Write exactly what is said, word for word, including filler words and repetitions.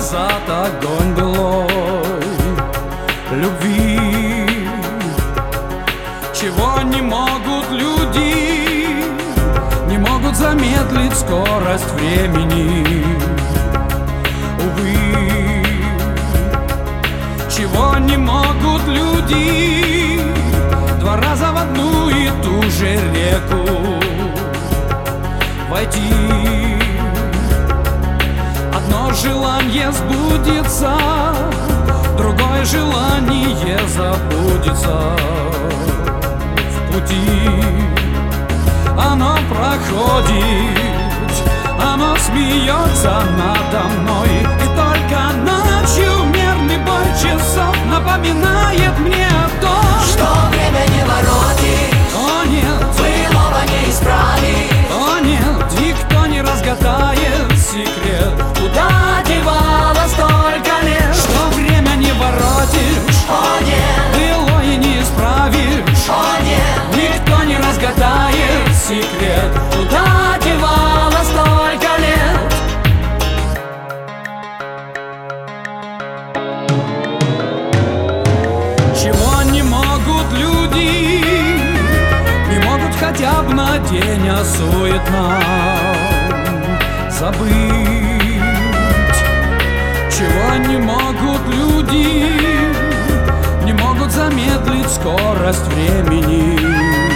назад огонь былой любви. Чего не могут люди, не могут замедлить скорость времени. Увы, чего не могут люди, два раза в одну и ту же реку войти. Одно желание сбудется, другое желание забудется в пути. Оно проходит, оно смеется надо мной, и только ночью мерный бой часов напоминает мне о том, что время не воротит, о нет, былого не исправить, о нет, никто не разгадает секрет, куда девалось столько лет, что время не воротишь, о нет, былое не исправишь, о нет, никто не разгадает секрет, куда девалось столько лет. Чего не могут люди, не могут хотя бы на день осуетно забыть. Чего не могут люди, не могут замедлить скорость времени.